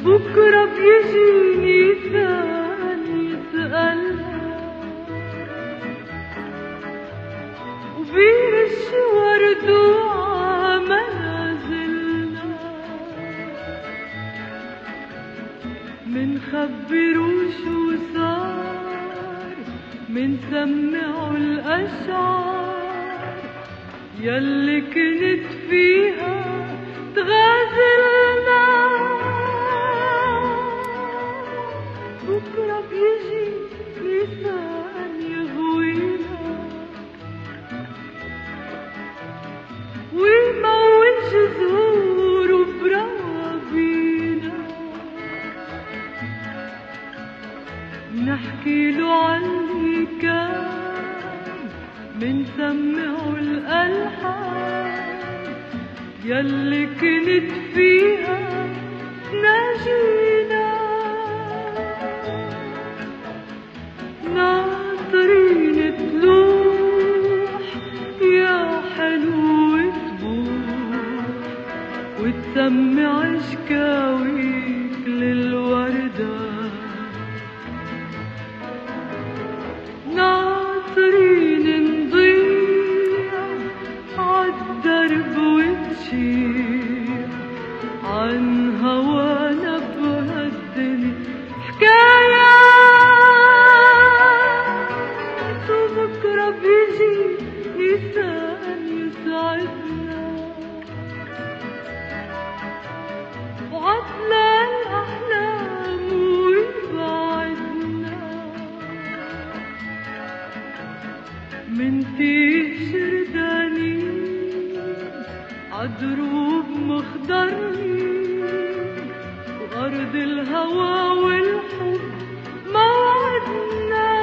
بكرة بيجيني ثاني يسألها وبيرش ورد وعمنازلنا منخبرو شو صار منسمعو الأشعار يلي كنت فيها تغازلنا. بكرة بيجي لسان يغوينا ويموج زهور وبراوينا نحكيلو عاللي كان منسمعو الألحان يلي كنت فيها ناجينا. ناطرين تلوح يا حلو تبوح وتسمع شكاويك للوردة. ناطرين نضيع عالدرب وتشيع عن هوانا بهالدنيا حكايات. وبكرة بيجي لسان يسعدنا وعطلة الأحلام ويبعدنا منتيه شردانين عدروب مخضرين وأرض الهوى والحب موعدنا.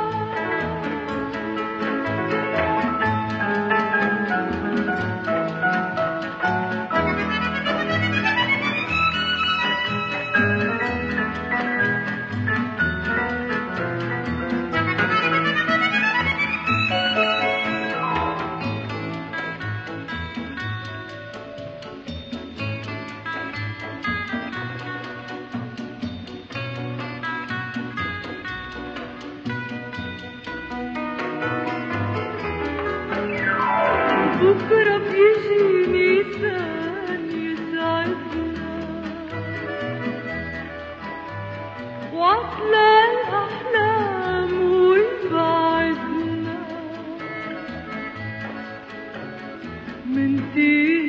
بكرة بيجيني ثاني يسعدنا وعطلة الأحلام ويبعدنا منتيه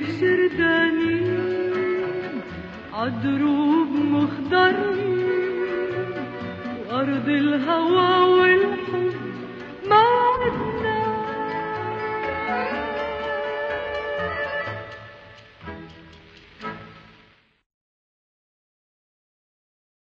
شردانين عدروب مخضرين وأرض الهوى والحب